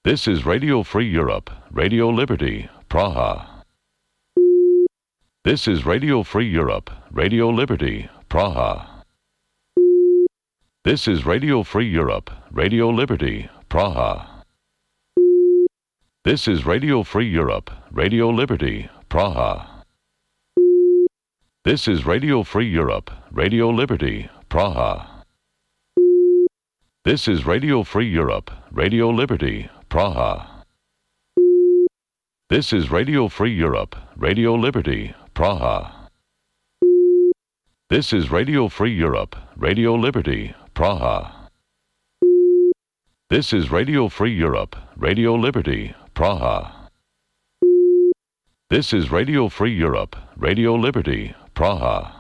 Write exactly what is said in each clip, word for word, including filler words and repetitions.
This is Radio Free Europe, Radio Liberty, Praha. This is Radio Free Europe, Radio Liberty, Praha. This is Radio Free Europe, Radio Liberty, Praha. This is Radio Free Europe, Radio Liberty, Praha. This is Radio Free Europe, Radio Liberty, Praha. This is Radio Free Europe, Radio Liberty, Praha. This is Radio Free Europe, Radio Liberty, Praha. This is Radio Free Europe, Radio Liberty, Praha. This is Radio Free Europe, Radio Liberty, Praha. This is Radio Free Europe, Radio Liberty, Praha.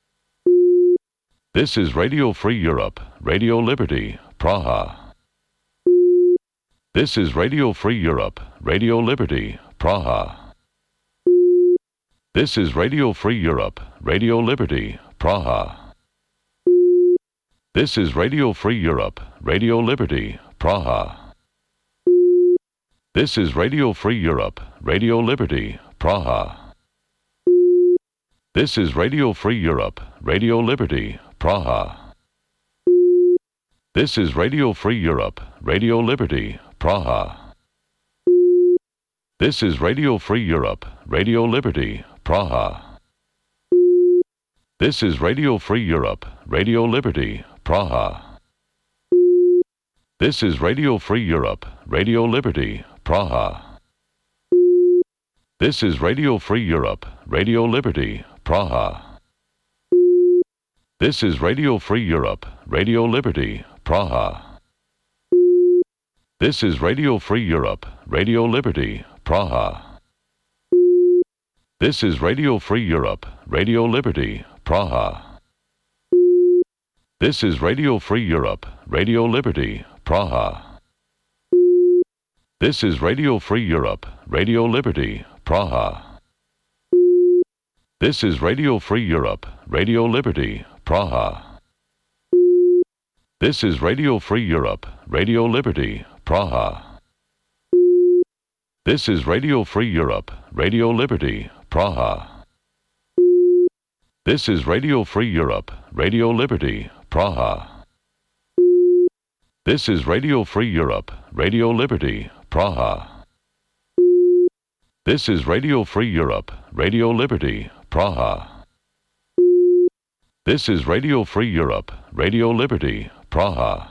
This is Radio Free Europe, Radio Liberty, Praha. This is Radio Free Europe, Radio Liberty, Praha. This is Radio Free Europe, Radio Liberty, Praha. This is Radio Free Europe, Radio Liberty, Praha. This is Radio Free Europe, Radio Liberty, Praha. This is Radio Free Europe, Radio Liberty, Praha. This is Radio Free Europe, Radio Liberty, Praha. This is Radio Free Europe, Radio Liberty, Praha. This is Radio Free Europe, Radio Liberty, Praha. This is Radio Free Europe, Radio Liberty, Praha. This is Radio Free Europe, Radio Liberty, Praha. This is Radio Free Europe, Radio Liberty, Praha. This is Radio Free Europe, Radio Liberty, Praha. This is Radio Free Europe, Radio Liberty, Praha. This is Radio Free Europe, Radio Liberty, Praha. This is Radio Free Europe, Radio Liberty, Praha. This is Radio Free Europe, Radio Liberty, Praha. This is Radio Free Europe, Radio Liberty, Praha. This is Radio Free Europe, Radio Liberty, Praha. This is Radio Free Europe, Radio Liberty, Praha. This is Radio Free Europe, Radio Liberty, Praha. This is Radio Free Europe, Radio Liberty, Praha. This is Radio Free Europe, Radio Liberty, Praha.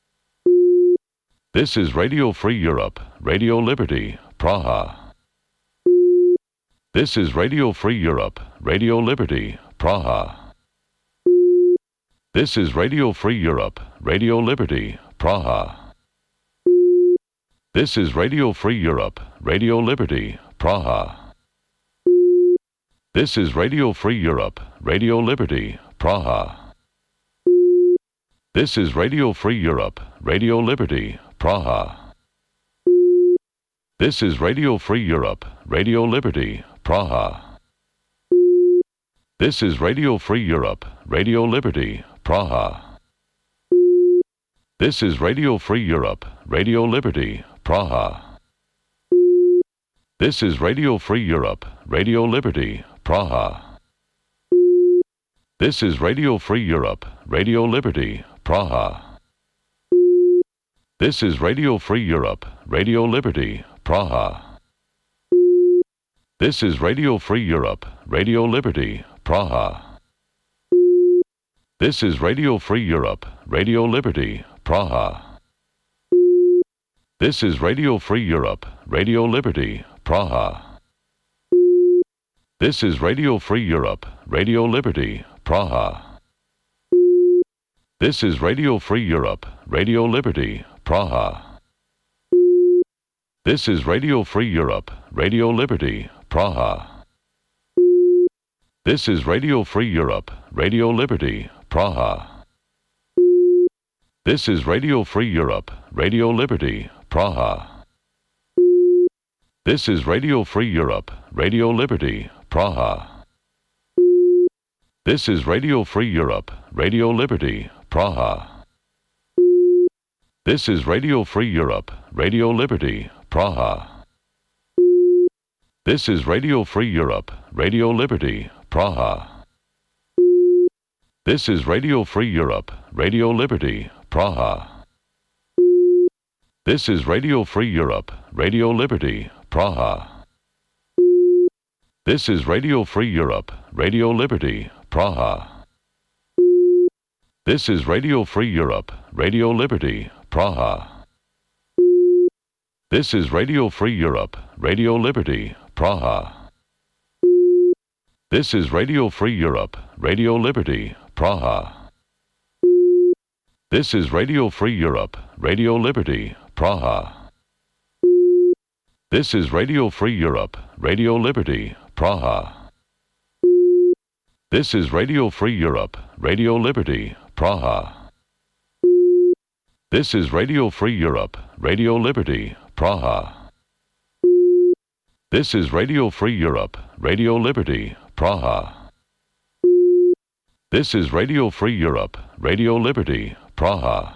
This is Radio Free Europe, Radio Liberty, Praha. This is Radio Free Europe, Radio Liberty, Praha. This is Radio Free Europe, Radio Liberty, Praha. This is Radio Free Europe, Radio Liberty, Praha. This is Radio Free Europe, Radio Liberty, Praha. This is Radio Free Europe, Radio Liberty, Praha. This is Radio Free Europe, Radio Liberty, Praha. This is Radio Free Europe, Radio Liberty, Praha. This is Radio Free Europe, Radio Liberty, Praha. This is Radio Free Europe, Radio Liberty, Praha. This is Radio Free Europe, Radio Liberty, Praha. This is Radio Free Europe, Radio Liberty, Praha. This is Radio Free Europe, Radio Liberty, Praha. This is Radio Free Europe, Radio Liberty, Praha. This is Radio Free Europe, Radio Liberty, Praha. This is Radio Free Europe, Radio Liberty, Praha. This is Radio Free Europe, Radio Liberty, Praha. This is Radio Free Europe, Radio Liberty, Praha. This is Radio Free Europe, Radio Liberty, Praha. This is Radio Free Europe, Radio Liberty, Praha. This is Radio Free Europe, Radio Liberty, Praha. This is Radio Free Europe, Radio Liberty, Praha. This is Radio Free Europe, Radio Liberty, Praha. This is Radio Free Europe, Radio Liberty, Praha. This is Radio Free Europe, Radio Liberty, Praha. This is Radio Free Europe, Radio Liberty, Praha. This is Radio Free Europe, Radio Liberty, Praha. This is Radio Free Europe, Radio Liberty, Praha. This is Radio Free Europe, Radio Liberty, Praha. This is Radio Free Europe, Radio Liberty, Praha. This is Radio Free Europe, Radio Liberty, Praha. This is Radio Free Europe, Radio Liberty, Praha. This is Radio Free Europe, Radio Liberty, Praha. This is Radio Free Europe, Radio Liberty, Praha. This is Radio Free Europe, Radio Liberty, Praha. This is Radio Free Europe, Radio Liberty, Praha.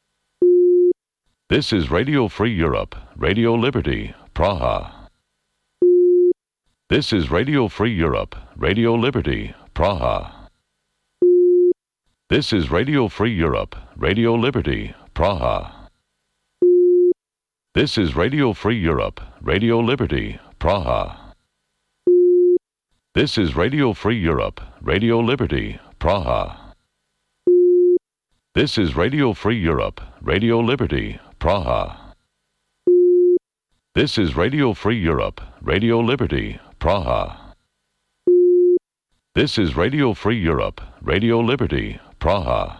This is Radio Free Europe, Radio Liberty, Praha. This is Radio Free Europe, Radio Liberty, Praha. This is Radio Free Europe, Radio Liberty, Praha. This is Radio Free Europe, Radio Liberty, Praha. This is Radio Free Europe, Radio Liberty, Praha. This is Radio Free Europe, Radio Liberty, Praha. This is Radio Free Europe, Radio Liberty, Praha. This is Radio Free Europe, Radio Liberty, Praha.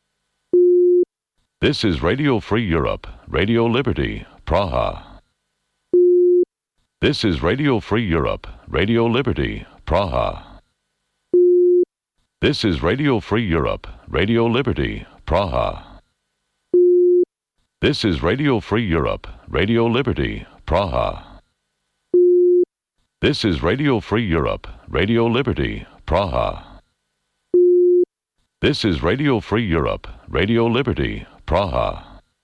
This is Radio Free Europe, Radio Liberty, Praha. This is Radio Free Europe, Radio Liberty, Praha. This is Radio Free Europe, Radio Liberty, Praha. This is Radio Free Europe, Radio Liberty, Praha. This is Radio Free Europe, Radio Liberty, Praha. This is Radio Free Europe, Radio Liberty, Praha.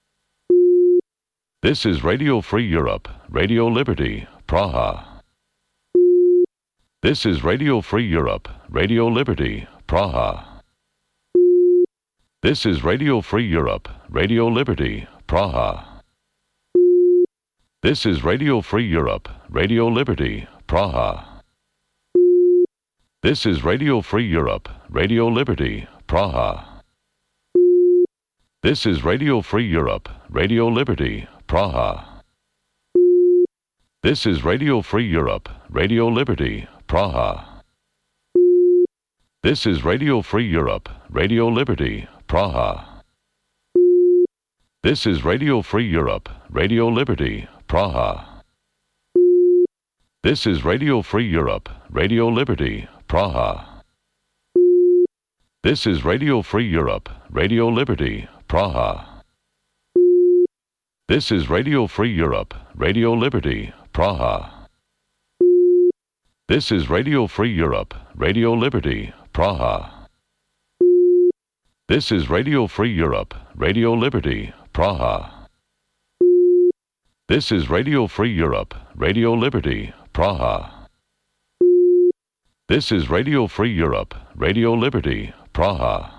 This is Radio Free Europe, Radio Liberty, Praha. This is Radio Free Europe, Radio Liberty, Praha. This is Radio Free Europe, Radio Liberty, Praha. This is Radio Free Europe, Radio Liberty, Praha. This is Radio Free Europe, Radio Liberty, Praha. This is Radio Free Europe, Radio Liberty, Praha. This is Radio Free Europe, Radio Liberty, Praha. This is Radio Free Europe, Radio Liberty, Praha. This is Radio Free Europe, Radio Liberty, Praha. This is Radio Free Europe, Radio Liberty, Praha. This is Radio Free Europe, Radio Liberty, Praha. This is Radio Free Europe, Radio Liberty, Praha. This is Radio Free Europe, Radio Liberty, Praha. This is Radio Free Europe, Radio Liberty, Praha. This is Radio Free Europe, Radio Liberty, Praha. This is Radio Free Europe, Radio Liberty, Praha.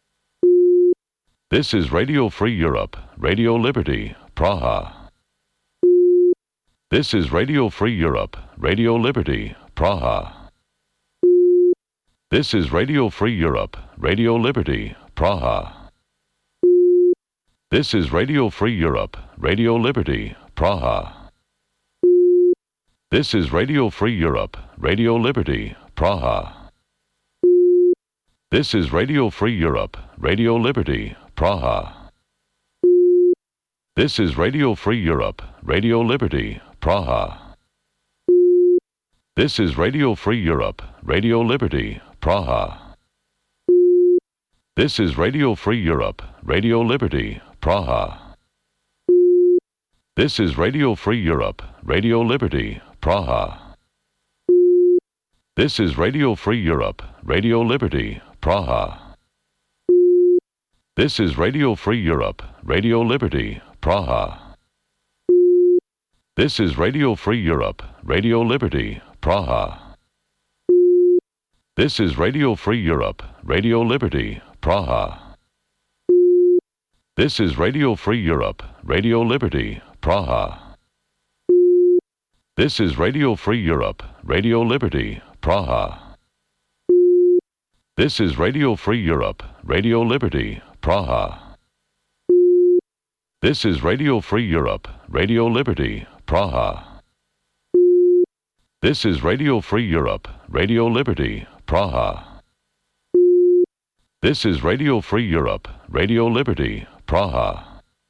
This is Radio Free Europe, Radio Liberty, Praha. This is Radio Free Europe, Radio Liberty, Praha. This is Radio Free Europe, Radio Liberty, Praha. This is Radio Free Europe, Radio Liberty, Praha. This is Radio Free Europe, Radio Liberty, Praha. This is Radio Free Europe, Radio Liberty, Praha. This is Radio Free Europe, Radio Liberty, Praha. This is Radio Free Europe, Radio Liberty, Praha. This is Radio Free Europe, Radio Liberty, Praha. This is Radio Free Europe, Radio Liberty, Praha. This is Radio Free Europe, Radio Liberty, Praha. This is Radio Free Europe, Radio Liberty, Praha. This is Radio Free Europe, Radio Liberty, Praha. This is Radio Free Europe, Radio Liberty, Praha. This is Radio Free Europe, Radio Liberty, Praha. This is Radio Free Europe, Radio Liberty, Praha. This is Radio Free Europe, Radio Liberty, Praha. This is Radio Free Europe, Radio Liberty, Praha. This is Radio Free Europe, Radio Liberty, Praha. This is Radio Free Europe, Radio Liberty, Praha.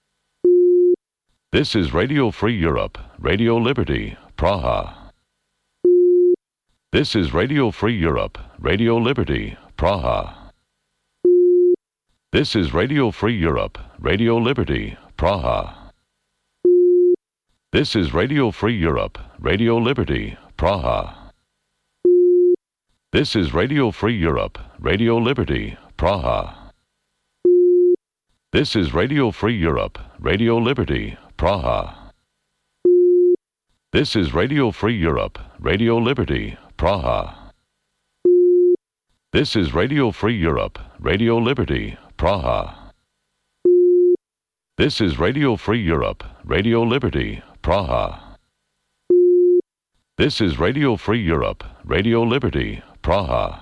This is Radio Free Europe, Radio Liberty, Praha. This is Radio Free Europe, Radio Liberty, Praha. This is Radio Free Europe, Radio Liberty, Praha. This is Radio Free Europe, Radio Liberty, Praha. This is Radio Free Europe, Radio Liberty, Praha. This is Radio Free Europe, Radio Liberty, Praha. This is Radio Free Europe, Radio Liberty, Praha. This is Radio Free Europe, Radio Liberty, Praha. This is Radio Free Europe, Radio Liberty, Praha. This is Radio Free Europe, Radio Liberty, Praha.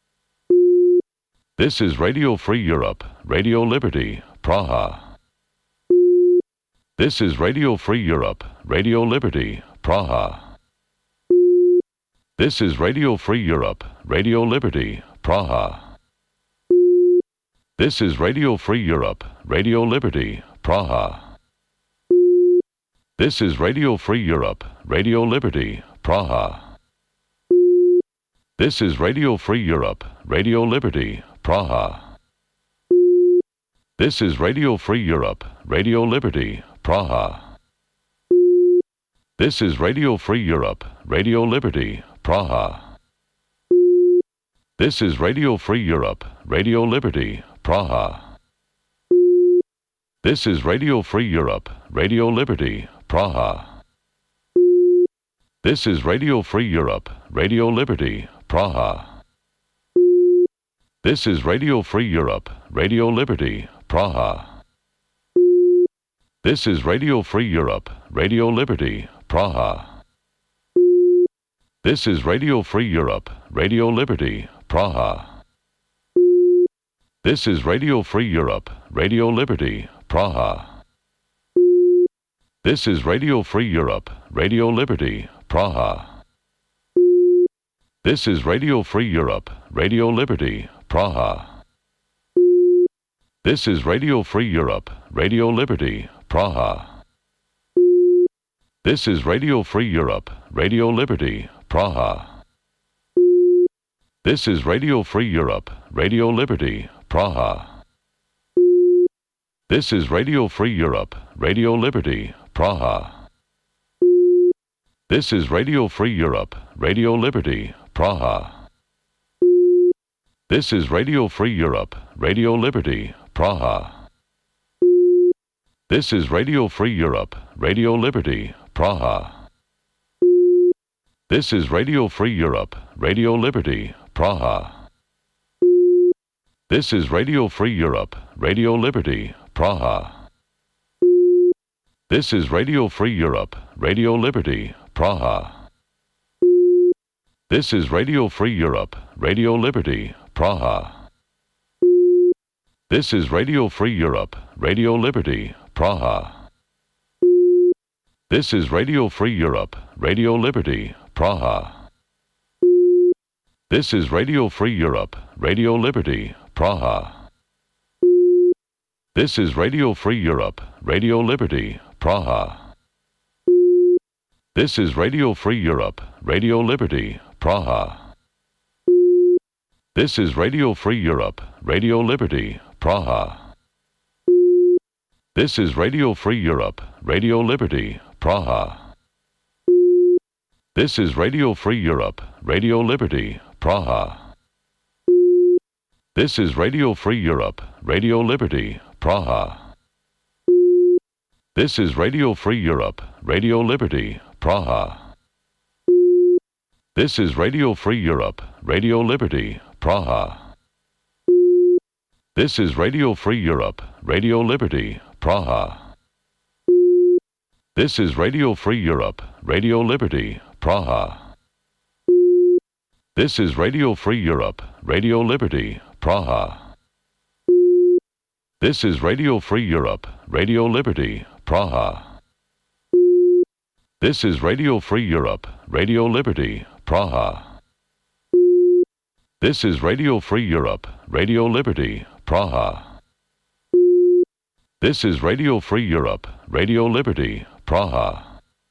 This is Radio Free Europe, Radio Liberty, Praha. This is Radio Free Europe, Radio Liberty, Praha. This is Radio Free Europe, Radio Liberty, Praha. This is Radio Free Europe, Radio Liberty, Praha. This is Radio Free Europe, Radio Liberty, Praha. This is Radio Free Europe, Radio Liberty, Praha. This is Radio Free Europe, Radio Liberty, Praha. This is Radio Free Europe, Radio Liberty, Praha. This is Radio Free Europe, Radio Liberty, Praha. This is Radio Free Europe, Radio Liberty, Praha. This is Radio Free Europe, Radio Liberty, Praha. This is Radio Free Europe, Radio Liberty, Praha. This is Radio Free Europe, Radio Liberty, Praha. This is Radio Free Europe, Radio Liberty, Praha. This is Radio Free Europe, Radio Liberty, Praha. This is Radio Free Europe, Radio Liberty, Praha. This is Radio Free Europe, Radio Liberty, Praha. This is Radio Free Europe, Radio Liberty, Praha. This is Radio Free Europe, Radio Liberty, Praha. This is Radio Free Europe, Radio Liberty, Praha. This is Radio Free Europe, Radio Liberty, Praha. This is Radio Free Europe, Radio Liberty, Praha. This is Radio Free Europe, Radio Liberty, Praha. This is Radio Free Europe, Radio Liberty, Praha. This is Radio Free Europe, Radio Liberty, Praha. This is Radio Free Europe, Radio Liberty, Praha. This is Radio Free Europe, Radio Liberty, Praha. This is Radio Free Europe, Radio Liberty, Praha. This is Radio Free Europe, Radio Liberty, Praha. This is Radio Free Europe, Radio Liberty, Praha. This is Radio Free Europe, Radio Liberty, Praha. This is Radio Free Europe, Radio Liberty, Praha. This is Radio Free Europe, Radio Liberty, Praha. This is Radio Free Europe, Radio Liberty, Praha. This is Radio Free Europe, Radio Liberty, Praha. This is Radio Free Europe, Radio Liberty, Praha. This is Radio Free Europe, Radio Liberty, Praha. This is Radio Free Europe, Radio Liberty, Praha. This is Radio Free Europe, Radio Liberty, Praha. This is Radio Free Europe, Radio Liberty, Praha. This is Radio Free Europe, Radio Liberty, Praha. This is Radio Free Europe, Radio Liberty, Praha. This is Radio Free Europe, Radio Liberty, Praha. This is Radio Free Europe, Radio Liberty, Praha. This is Radio Free Europe, Radio Liberty, Praha. This is Radio Free Europe, Radio Liberty, Praha.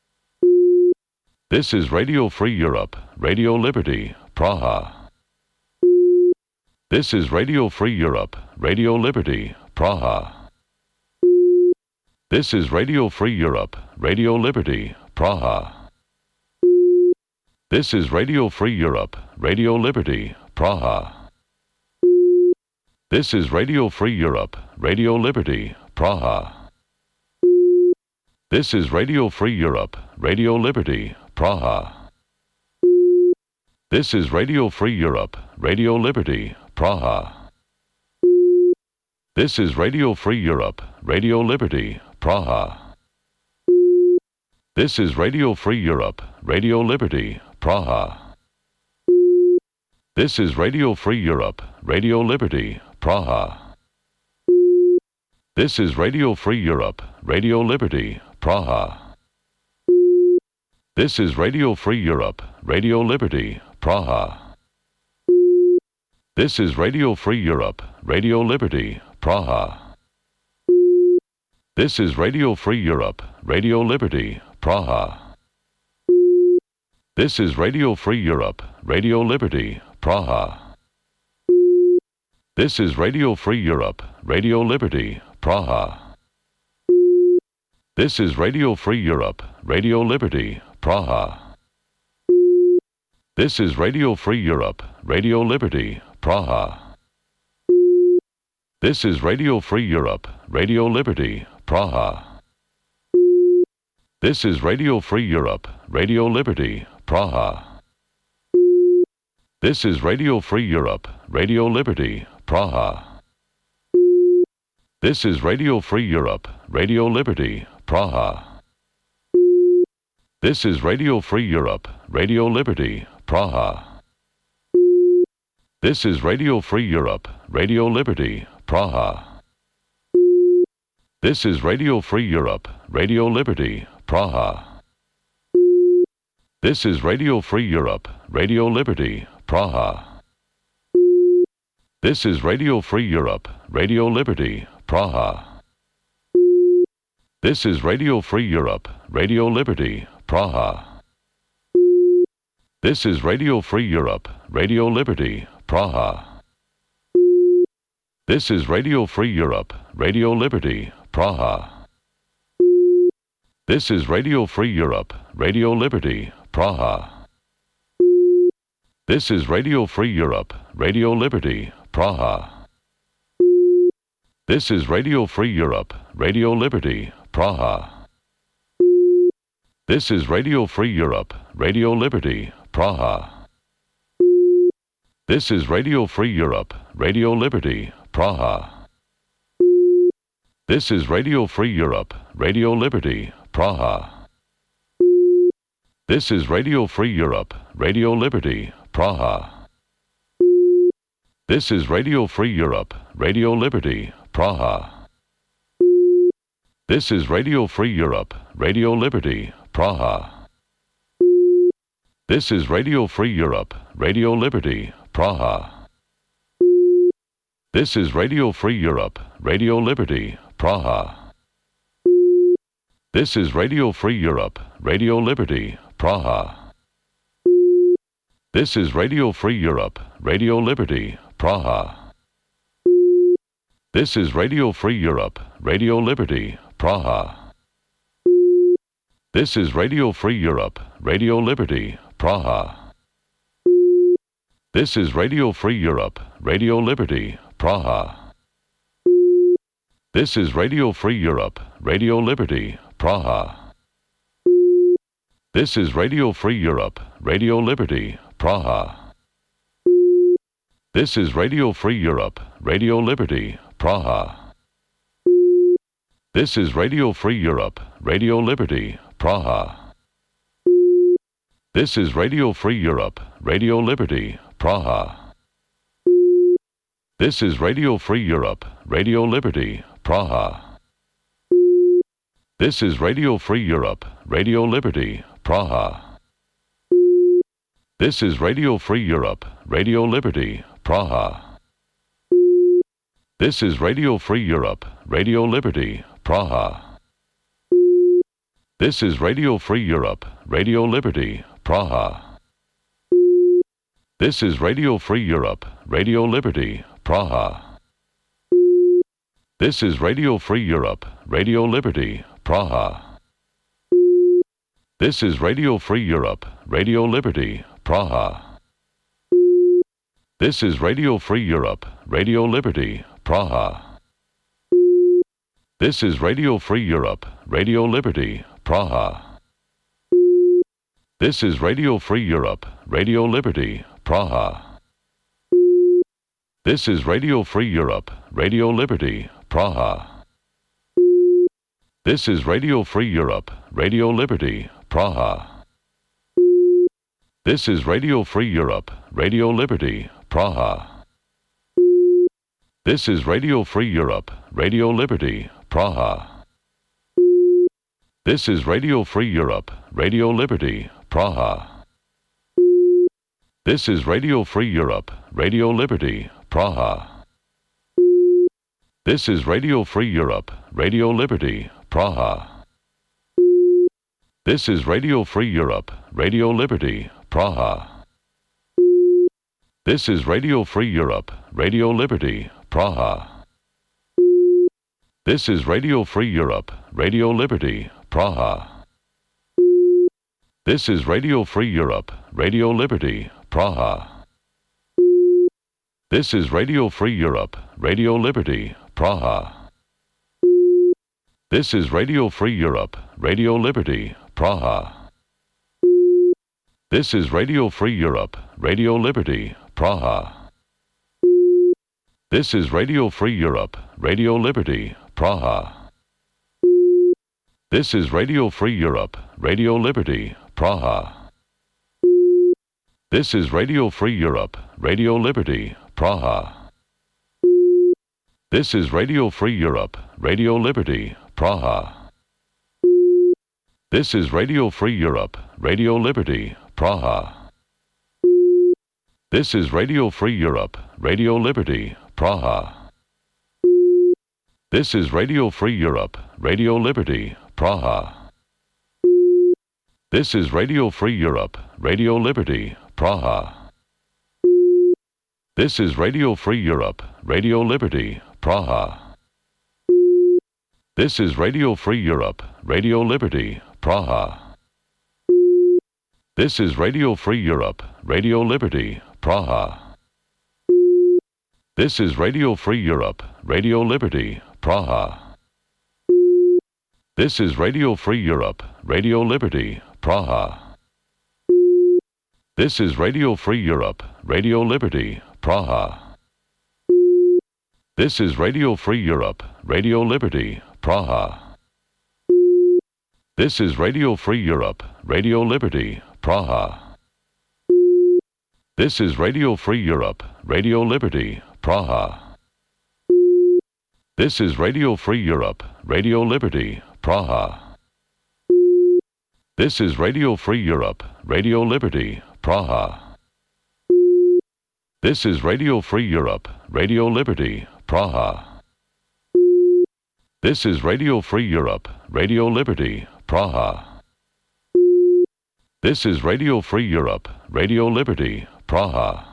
This is Radio Free Europe, Radio Liberty, Praha. This is Radio Free Europe, Radio Liberty, Praha. This is Radio Free Europe, Radio Liberty, Praha. This is Radio Free Europe, Radio Liberty, Praha. This is Radio Free Europe, Radio Liberty, Praha. This is Radio Free Europe, Radio Liberty, Praha. This is Radio Free Europe, Radio Liberty, Praha. This is Radio Free Europe, Radio Liberty, Praha. This is Radio Free Europe, Radio Liberty, Praha. This is Radio Free Europe, Radio Liberty, Praha. This is Radio Free Europe, Radio Liberty, Praha. This is Radio Free Europe, Radio Liberty, Praha. This is Radio Free Europe, Radio Liberty, Praha. This is Radio Free Europe, Radio Liberty, Praha. This is Radio Free Europe, Radio Liberty, Praha. This is Radio Free Europe, Radio Liberty, Praha. This is Radio Free Europe, Radio Liberty, Praha. This is Radio Free Europe, Radio Liberty, Praha. This is Radio Free Europe, Radio Liberty, Praha. This is Radio Free Europe, Radio Liberty, Praha. This is Radio Free Europe, Radio Liberty, Praha. This is Radio Free Europe, Radio Liberty, Praha. This is Radio Free Europe, Radio Liberty, Praha. This is Radio Free Europe, Radio Liberty, Praha. This is Radio Free Europe, Radio Liberty, Praha. This is Radio Free Europe, Radio Liberty, Praha. This is Radio Free Europe, Radio Liberty, Praha. This is Radio Free Europe, Radio Liberty, Praha. This is Radio Free Europe, Radio Liberty, Praha. This is Radio Free Europe, Radio Liberty, Praha. This is Radio Free Europe, Radio Liberty, Praha. This is Radio Free Europe, Radio Liberty, Praha. This is Radio Free Europe, Radio Liberty, Praha. This is Radio Free Europe, Radio Liberty, Praha. This is Radio Free Europe, Radio Liberty, Praha. This is Radio Free Europe, Radio Liberty, Praha. This is Radio Free Europe, Radio Liberty, Praha. This is Radio Free Europe, Radio Liberty, Praha. This is Radio Free Europe, Radio Liberty, Praha. This is Radio Free Europe, Radio Liberty, Praha. This is Radio Free Europe, Radio Liberty, Praha. This is Radio Free Europe, Radio Liberty, Praha. This is Radio Free Europe, Radio Liberty, Praha. This is Radio Free Europe, Radio Liberty, Praha. This is Radio Free Europe, Radio Liberty, Praha. This is Radio Free Europe, Radio Liberty, Praha. This is Radio Free Europe, Radio Liberty, Praha. This is Radio Free Europe, Radio Liberty, Praha. This is Radio Free Europe, Radio Liberty, Praha. This is Radio Free Europe, Radio Liberty, Praha. This is Radio Free Europe, Radio Liberty, Praha. This is Radio Free Europe, Radio Liberty, Praha. This is Radio Free Europe, Radio Liberty, Praha. This is Radio Free Europe, Radio Liberty, Praha. This is Radio Free Europe, Radio Liberty, Praha. This is Radio Free Europe, Radio Liberty, Praha. This is Radio Free Europe, Radio Liberty, Praha. This is Radio Free Europe, Radio Liberty, Praha. This is Radio Free Europe, Radio Liberty, Praha. This is Radio Free Europe, Radio Liberty, Praha. This is Radio Free Europe, Radio Liberty, Praha. This is Radio Free Europe, Radio Liberty, Praha. This is Radio Free Europe, Radio Liberty, Praha. This is Radio Free Europe, Radio Liberty, Praha. This is Radio Free Europe, Radio Liberty, Praha. This is Radio Free Europe, Radio Liberty, Praha. This is Radio Free Europe, Radio Liberty, Praha. This is Radio Free Europe, Radio Liberty, Praha. This is Radio Free Europe, Radio Liberty, Praha. This is Radio Free Europe, Radio Liberty, Praha. This is Radio Free Europe, Radio Liberty, Praha. This is Radio Free Europe, Radio Liberty, Praha. This is Radio Free Europe, Radio Liberty, Praha. This is Radio Free Europe, Radio Liberty, Praha. This is Radio Free Europe, Radio Liberty, Praha. This is Radio Free Europe, Radio Liberty, Praha. This is Radio Free Europe, Radio Liberty, Praha. This is Radio Free Europe, Radio Liberty, Praha. This is Radio Free Europe, Radio Liberty, Praha. This is Radio Free Europe, Radio Liberty, Praha. This is Radio Free Europe, Radio Liberty, Praha. This is Radio Free Europe, Radio Liberty, Praha. This is Radio Free Europe, Radio Liberty, Praha. This is Radio Free Europe, Radio Liberty, Praha. This is Radio Free Europe, Radio Liberty, Praha. This is Radio Free Europe, Radio Liberty, Praha. This is Radio Free Europe, Radio Liberty, Praha. This is Radio Free Europe, Radio Liberty, Praha. This is Radio Free Europe, Radio Liberty, Praha. This is Radio Free Europe, Radio Liberty, Praha. This is Radio Free Europe, Radio Liberty, Praha. This is Radio Free Europe, Radio Liberty, Praha. This is Radio Free Europe, Radio Liberty, Praha. This is Radio Free Europe, Radio Liberty, Praha. This is Radio Free Europe, Radio Liberty, Praha. This is Radio Free Europe, Radio Liberty, Praha. This is Radio Free Europe, Radio Liberty, Praha. This is Radio Free Europe, Radio Liberty, Praha.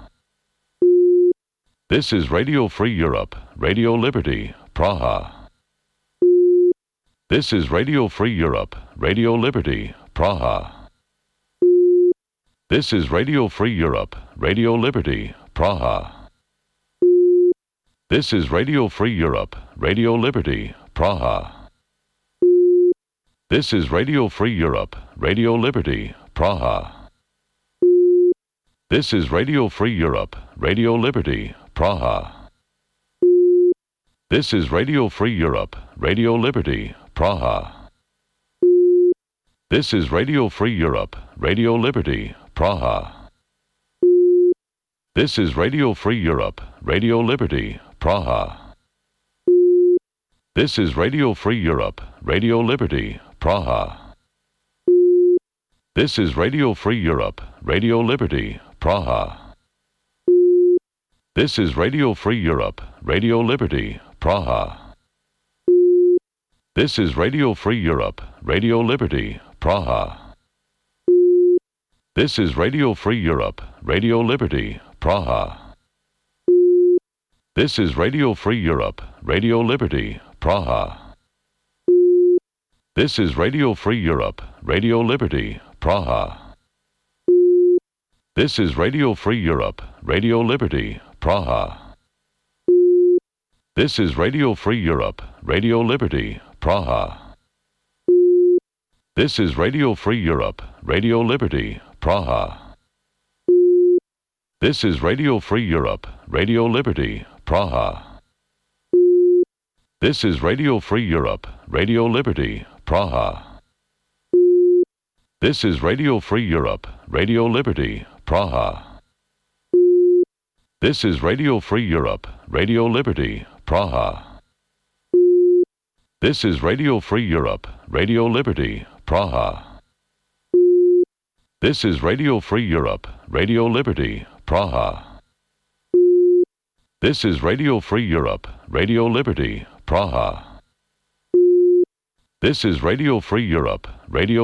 This is Radio Free Europe, Radio Liberty, Praha. This is Radio Free Europe, Radio Liberty, Praha. This is Radio Free Europe, Radio Liberty, Praha. This is Radio Free Europe, Radio Liberty, Praha. This is Radio Free Europe, Radio Liberty, Praha. This is Radio Free Europe, Radio Liberty, Praha. This is Radio Free Europe, Radio Liberty, Praha. This is Radio Free Europe, Radio Liberty, Praha. This is Radio Free Europe, Radio Liberty, Praha. This is Radio Free Europe, Radio Liberty, Praha. This is Radio Free Europe, Radio Liberty, Praha. This is Radio Free Europe, Radio Liberty, Praha. This is Radio Free Europe, Radio Liberty, Praha. This is Radio Free Europe, Radio Liberty, Praha. This is Radio Free Europe, Radio Liberty, Praha. This is Radio Free Europe, Radio Liberty, Praha. This is Radio Free Europe, Radio Liberty, Praha. This is Radio Free Europe, Radio Liberty, Praha. This is Radio Free Europe, Radio Liberty, Praha. This is Radio Free Europe, Radio Liberty, Praha. This is Radio Free Europe, Radio Liberty, Praha. This is Radio Free Europe, Radio Liberty, Praha. This is Radio Free Europe, Radio Liberty, Praha. This is Radio Free Europe, Radio Liberty, Praha. This is Radio Free Europe, Radio Liberty, Praha. This is Radio Free Europe, Radio Liberty, Praha. This is Radio Free Europe, Radio